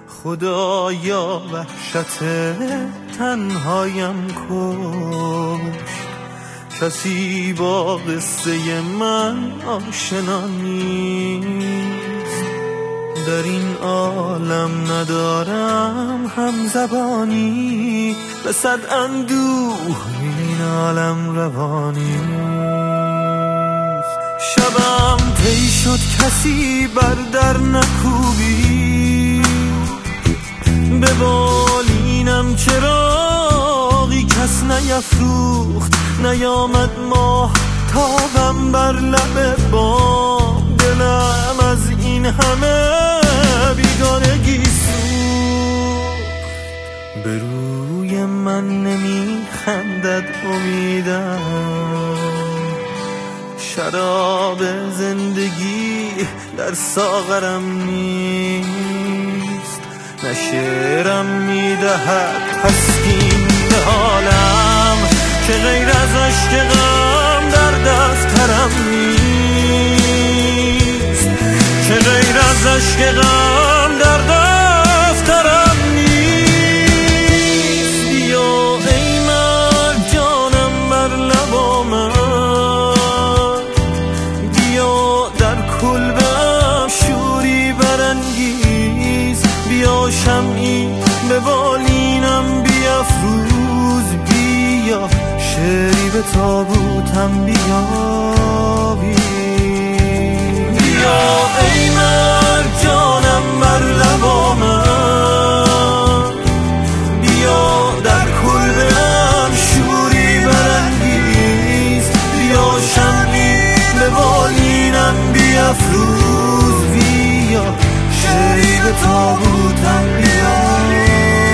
خدایا وحشت تنهایم کشت. کسی با قصه من آشنا نیست، در این عالم ندارم هم زبانی، به صد اندوه این عالم روانی. شبم طی شد کسی بر در نکوبی، به بالینم چراغی کس نیفروخت، نیامد ماه تابم بر لب بام، دلم از این همه بیگانگی سوخت. به روی من نمیخندد امیدم، شراب زندگی در ساغرم نیست، نه شعرم میدهد تسکین به حالم، که غیر از عشق غم در دفترم نیست، که غیر از عشق غم در دفترم نیست. بیا ای مرد جانم بر لب من، بیا در کلبم شوری برانگیز، بیا شمعی به بالینم بیفروز، بیا شعری به تابوتم بیاوی. بیا ای مرد جانم بر لب من، بیا در کلبم شوری برانگیز، بیا شمعی به بالینم بیفروز، بیا شعری به تابوتم بیاوی.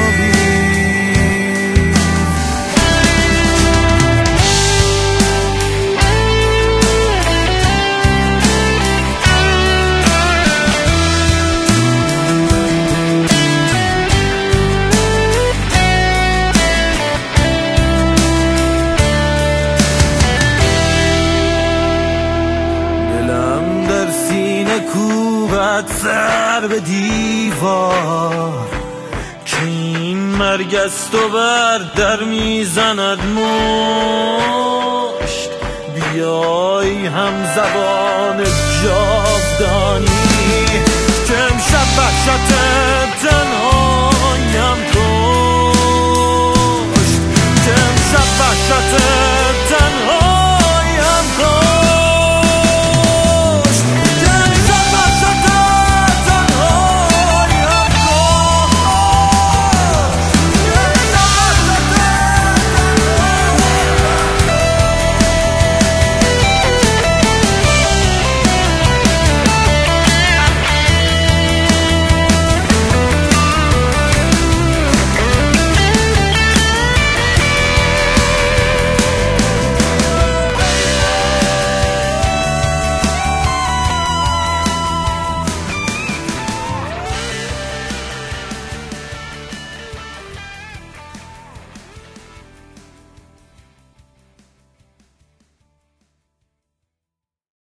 کوبت سر به دیوار، که این مرگ است و بر در میزند مشت. بیای هم زبان جاودانی، که امشب وحشت